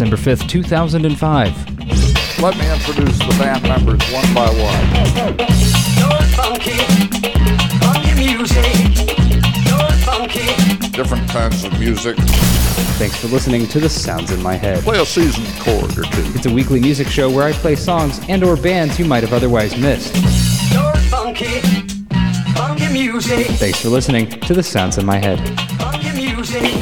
December 5th, 2005. Let me introduce the band members one by one. You're funky, funky music. You're funky. Different kinds of music. Thanks for listening to The Sounds in My Head. Play a seasoned chord or two. It's a weekly music show where I play songs and or bands you might have otherwise missed. You're funky, funky music. Thanks for listening to The Sounds in My Head. Funky music.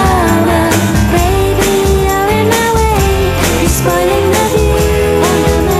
Spoiling the view.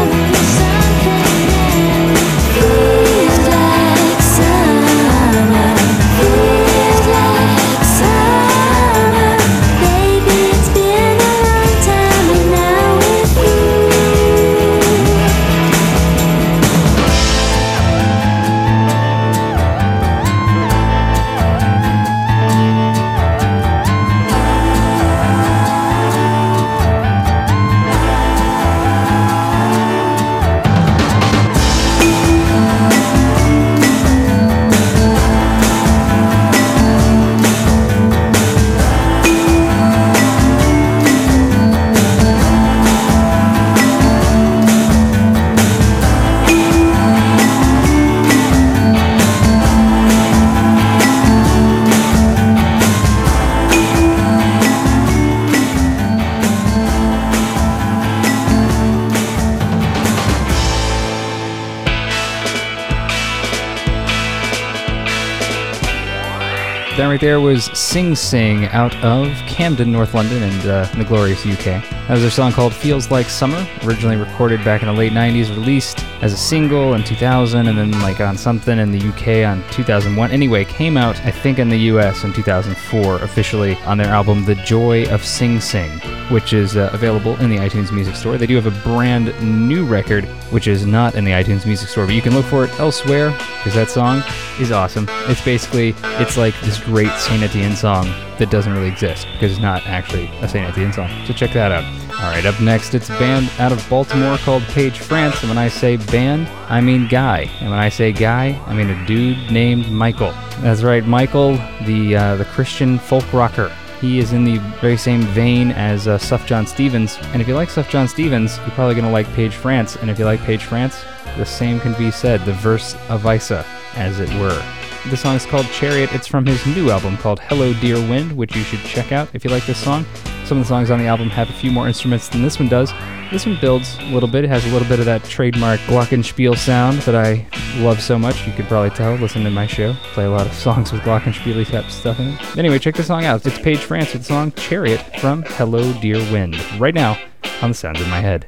That right there was Sing Sing out of Camden, North London, and the glorious UK. That was their song called Feels Like Summer, originally recorded back in the late 90s, released as a single in 2000, and then like on something in the UK on 2001. Anyway, came out, I think, in the US in 2004, officially on their album The Joy of Sing Sing, which is available in the iTunes Music Store. They do have a brand new record, which is not in the iTunes Music Store, but you can look for it elsewhere, because that song is awesome. It's basically, it's like this great Saint Etienne song that doesn't really exist, because it's not actually a Saint Etienne song. So check that out. Alright, up next, it's a band out of Baltimore called Page France, and when I say band, I mean guy. And when I say guy, I mean a dude named Michael. That's right, Michael, the Christian folk rocker. He is in the very same vein as Sufjan Stevens, and if you like Sufjan Stevens, you're probably going to like Page France, and if you like Page France, the same can be said, the verse of Isa, as it were. The song is called Chariot. It's from his new album called Hello Dear Wind, which you should check out if you like this song. Some of the songs on the album have a few more instruments than this one does. This one builds a little bit. It has a little bit of that trademark glockenspiel sound that I love so much. You could probably tell, listen to my show. Play a lot of songs with glockenspiel type stuff in it. Anyway, check the song out. It's Page France with the song Chariot from Hello Dear Wind. Right now on The Sounds in My Head.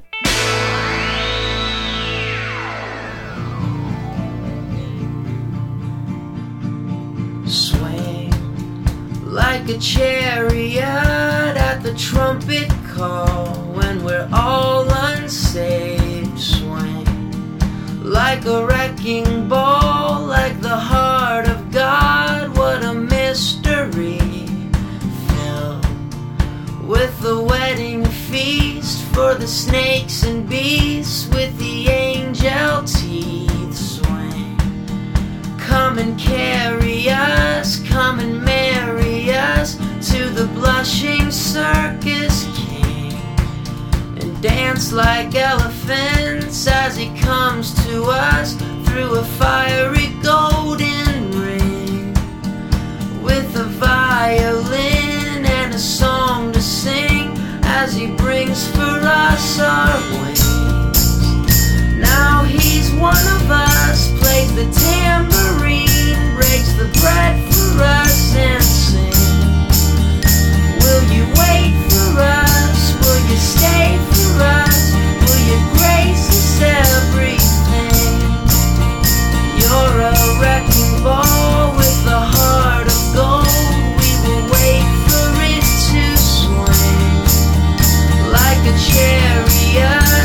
Swing like a chariot at the trumpet call when we're all unsaved. Swing like a wrecking ball, like the heart of God. What a mystery, filled with the wedding feast for the snakes and beasts with the angel teeth. Swing, come and carry us, come and marry us to the blushing circus king, and dance like elephants as he comes to us through a fiery golden ring, with a violin and a song to sing as he brings for us our wings. Now he's one of us, plays the tambourine, breaks the bread for us and sings. Will you wait for us? Will you stay for us? Will you grace us everything? You're a wrecking ball with a heart of gold. We will wait for it to swing like a chariot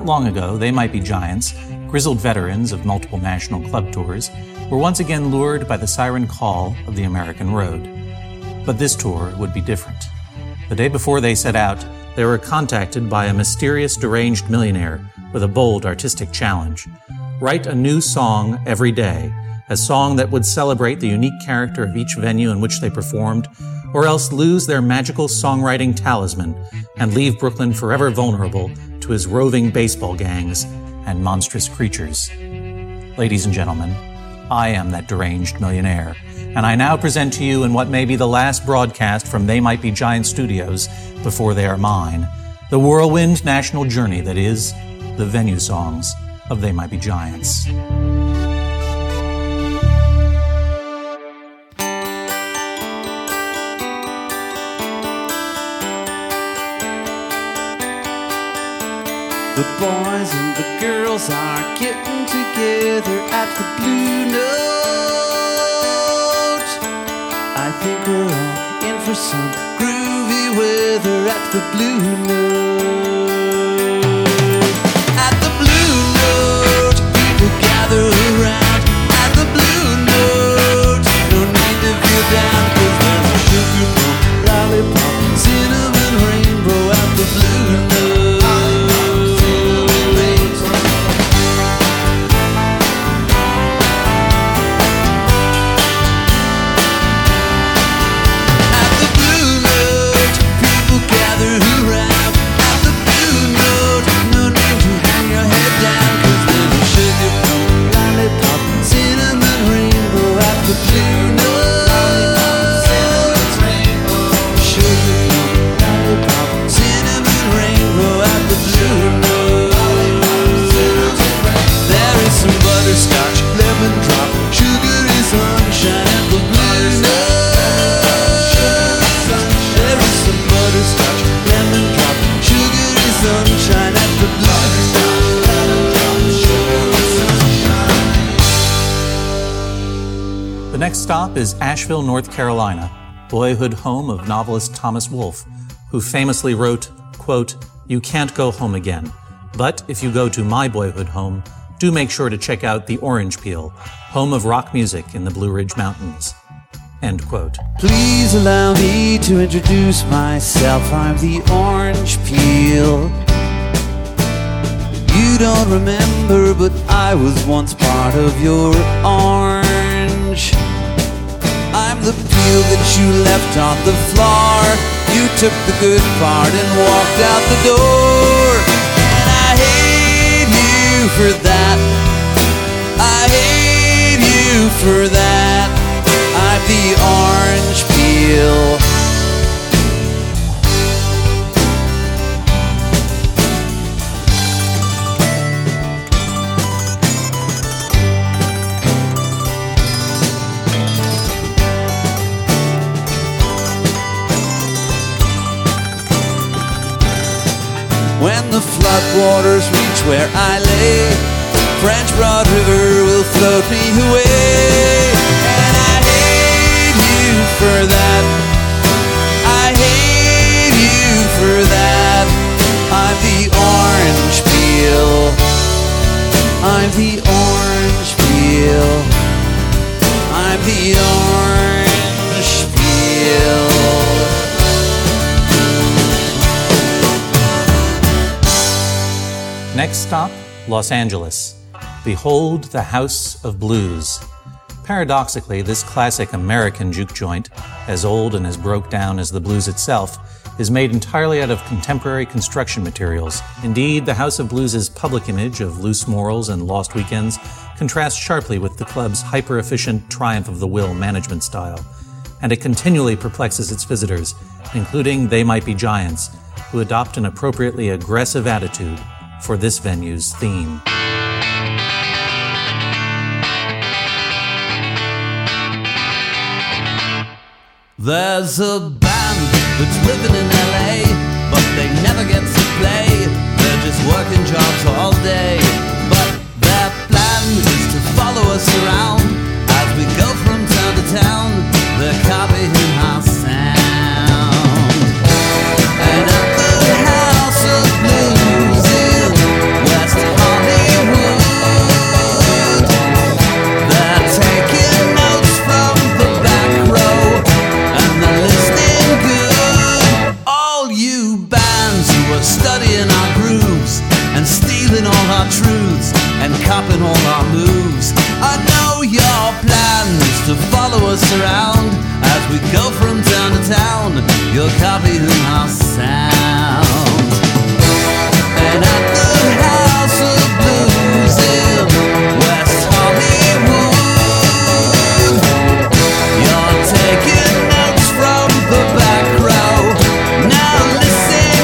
Not long ago, They Might Be Giants, grizzled veterans of multiple national club tours, were once again lured by the siren call of the American road. But this tour would be different. The day before they set out, they were contacted by a mysterious deranged millionaire with a bold artistic challenge. Write a new song every day, a song that would celebrate the unique character of each venue in which they performed, or else lose their magical songwriting talisman and leave Brooklyn forever vulnerable to his roving baseball gangs and monstrous creatures. Ladies and gentlemen, I am that deranged millionaire, and I now present to you in what may be the last broadcast from They Might Be Giant Studios before they are mine, the whirlwind national journey that is the venue songs of They Might Be Giants. The boys and the girls are getting together at the Blue Note. I think we're all in for some groovy weather at the Blue Note. At the Blue Note, people gather around. At the Blue Note, no need to feel down, 'cause there's a sugar plum, lollipop, cinnamon rainbow at the Blue Note. The next stop is Asheville, North Carolina, boyhood home of novelist Thomas Wolfe, who famously wrote, quote, "You can't go home again, but if you go to my boyhood home, do make sure to check out the Orange Peel, home of rock music in the Blue Ridge Mountains." End quote. Please allow me to introduce myself. I'm the Orange Peel. You don't remember, but I was once part of your orange. I'm the peel that you left on the floor. You took the good part and walked out the door. And I hate you for that. I hate you for that. I'm the Orange Peel. When the floodwaters reach where I lay, French Broad River will float me away. And I hate you for that. I hate you for that. I'm the Orange Peel. I'm the Orange Peel. I'm the Orange Peel. Next stop, Los Angeles. Behold the House of Blues. Paradoxically, this classic American juke joint, as old and as broke down as the blues itself, is made entirely out of contemporary construction materials. Indeed, the House of Blues' public image of loose morals and lost weekends contrasts sharply with the club's hyper-efficient triumph of the will management style, and it continually perplexes its visitors, including They Might Be Giants, who adopt an appropriately aggressive attitude for this venue's theme. There's a band that's living in LA, but they never get to play. They're just working jobs all day, but their plan is to follow us around as we go from town to town. They're copying our sound. And at the House of Blues is where you're copying our sound. And at the House of Blues in West Hollywood, you're taking notes from the back row. Now listen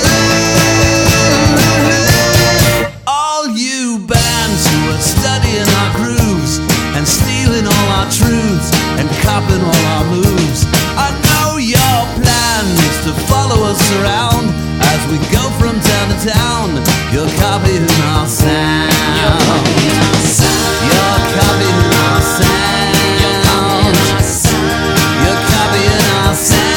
good. All you bands who are studying our grooves and stealing all our truths and copying all our moves, I know your plan is to follow us around as we go from town to town. You're copying our sound. You're copying our sound. You're copying our sound. You're copying our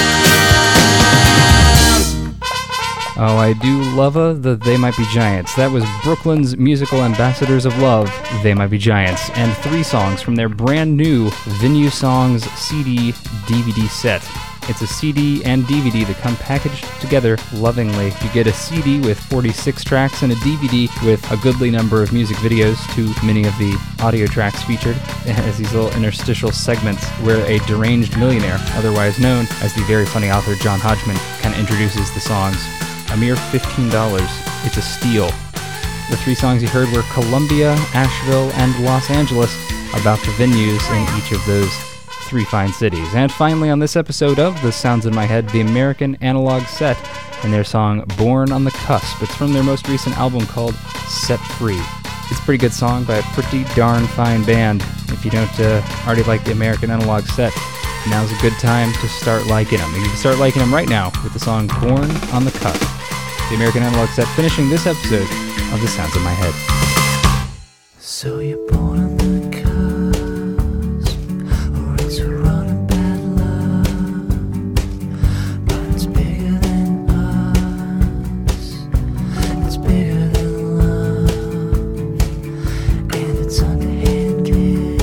sound. Oh, I do love the They Might Be Giants. That was Brooklyn's musical ambassadors of love, They Might Be Giants, and 3 songs from their brand new Venue Songs CD DVD set. It's a CD and DVD that come packaged together lovingly. You get a CD with 46 tracks and a DVD with a goodly number of music videos, too many of the audio tracks featured, as these little interstitial segments where a deranged millionaire, otherwise known as the very funny author John Hodgman, kind of introduces the songs. A mere $15. It's a steal. The 3 songs you heard were Columbia, Asheville, and Los Angeles, about the venues in each of those 3 fine cities. And finally on this episode of The Sounds in My Head, the American Analog Set and their song Born on the Cusp. It's from their most recent album called Set Free. It's a pretty good song by a pretty darn fine band. If you don't already like the American Analog Set, now's a good time to start liking them. You can start liking them right now with the song Born on the Cusp. The American Analog Set finishing this episode of The Sounds in My Head. So you're born on the cusp, or it's a run of bad luck, but it's bigger than us, it's bigger than love, and it's underhanded.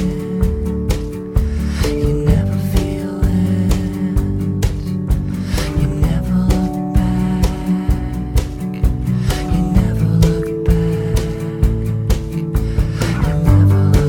You never feel it, you never look back, you never look back, you never look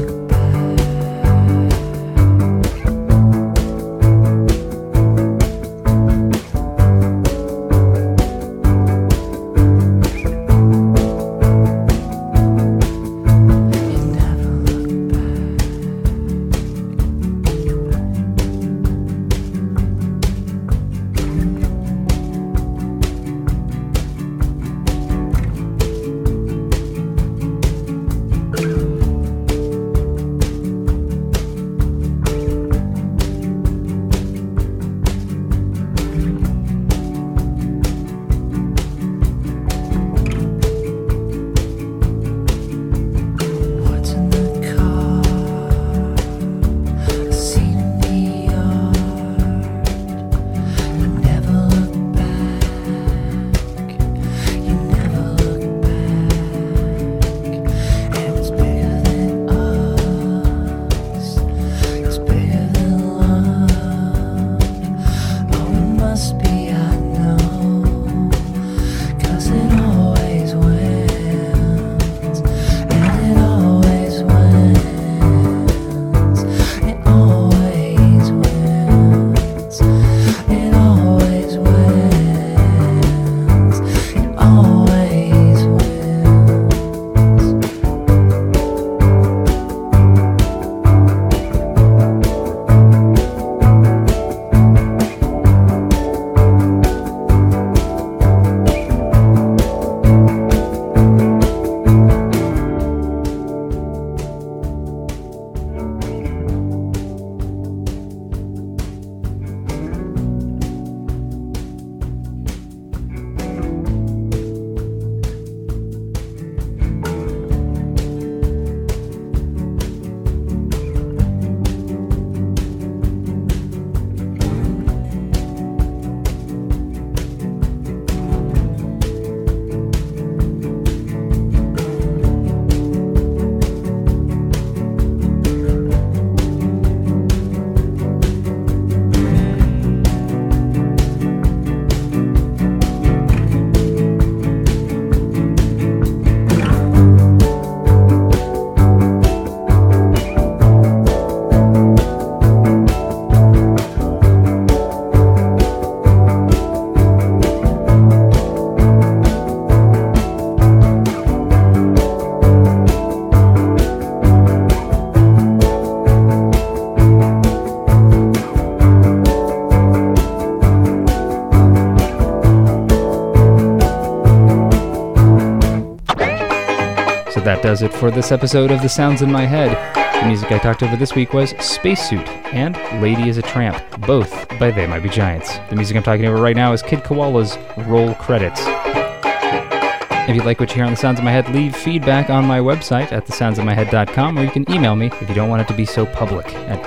does it for this episode of The Sounds in My Head. The music I talked over this week was Spacesuit and Lady is a Tramp, both by They Might Be Giants. The music I'm talking over right now is Kid Koala's Roll Credits. If you like what you hear on The Sounds in My Head, leave feedback on my website at thesoundsinmyhead.com, or you can email me if you don't want it to be so public at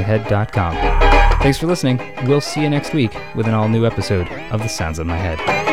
daniel@thesoundsinmyhead.com. Thanks for listening. We'll see you next week with an all-new episode of The Sounds in My Head.